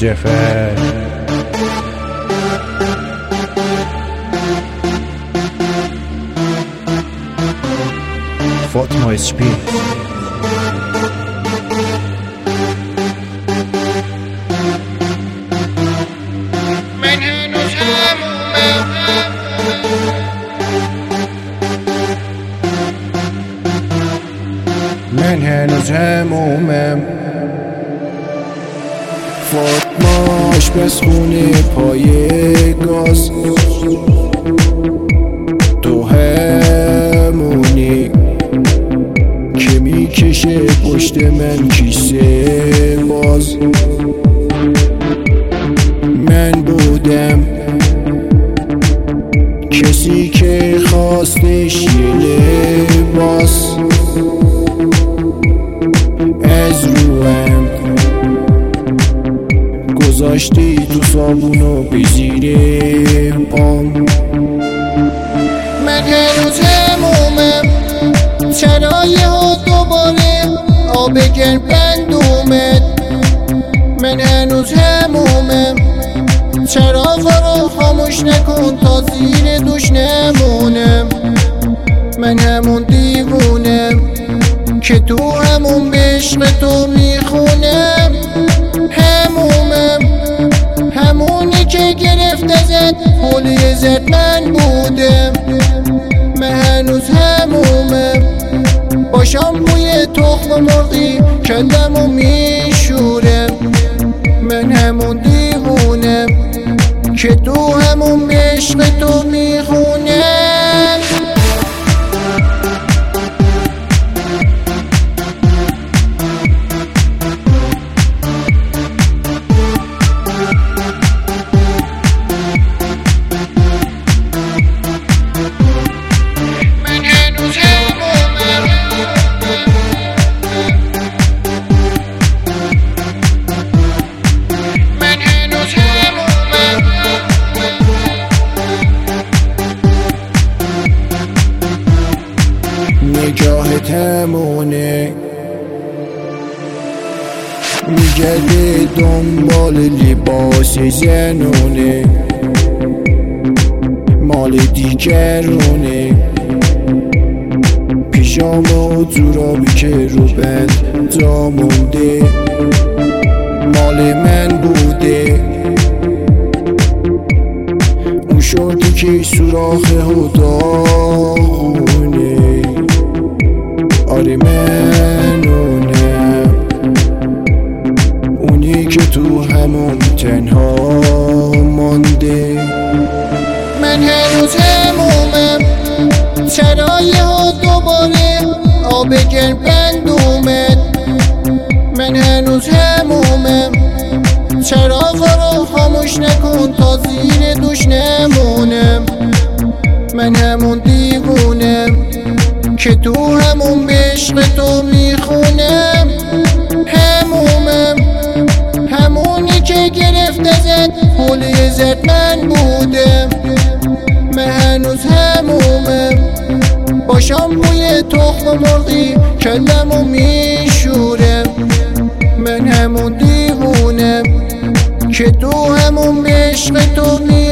جفر فاطمه اسپی من هنوز همومم فاطمه آشپزخونه پای گاز تو همونی که میکشه پشت من کیسه باز من بودم کسی که خواستش یه لباس از روم گذاشتی تو صابونو به زیر پام من هنوز همومم چرا یهو دوباره آب گرم بند اومد من هنوز همومم چراغا رو خاموش نکن تا زیر دوش نمونم من همون دیوونم که تو همون به عشق تو میخونم همومم همونی که گرفت ازت حوله زد من بودم من هنوز همومم باشم بوی تخم مرغی کلمو میشورم من همون دیوونم که تو همون به عشق تو میخونم نگاهت همونه میگرده دنبال لباس زنونه مال دیگرونه پیژامه و جورابی که رو بند جا مونده مال من بوده اون شورتی که سوراخ و داغونه آره منونم اونی که تو همون تنها مانده من هنوز همومم چرا یهو دوباره آب گرم بند اومد من هنوز همومم چراغا رو خاموش نکن تا زیر دوش نمونم من همون دیوونم که تو همون به عشق تو میخونم همومم همونی که گرفت ازت حوله زد من بودم من هنوز همومم باشم بوی تخم مرغی کلمو میشورم من همون دیوونم که تو همون به عشق تو میخونم